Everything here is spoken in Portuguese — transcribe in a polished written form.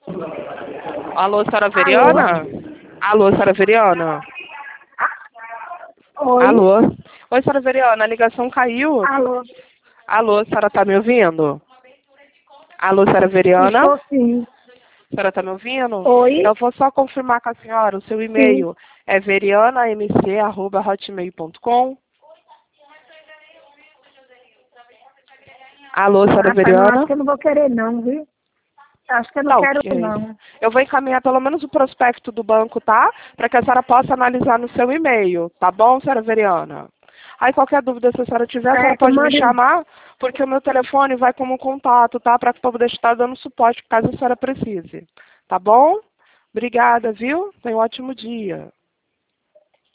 Alô, senhora Alô? Veriana? Alô, senhora Veriana? Oi? Alô? Oi, senhora Veriana, a ligação caiu. Alô? Alô, a senhora tá me ouvindo? Alô, senhora Veriana? Estou sim. A senhora tá me ouvindo? Oi? Eu vou só confirmar com a senhora, o seu Sim. e-mail é verianamc@hotmail.com. Alô, senhora Rapaz, não, acho Veriana? que eu não vou querer não, viu? Acho que eu não Tá quero ok. não. Eu vou encaminhar pelo menos o prospecto do banco, tá? Para que a senhora possa analisar no seu e-mail, tá bom, senhora Veriana? Aí qualquer dúvida, se a senhora tiver, a senhora Certo, pode me mande. chamar, porque o meu telefone vai como contato, tá? Para que eu poder estar dando suporte caso a senhora precise. Tá bom? Obrigada, viu? Tenha um ótimo dia.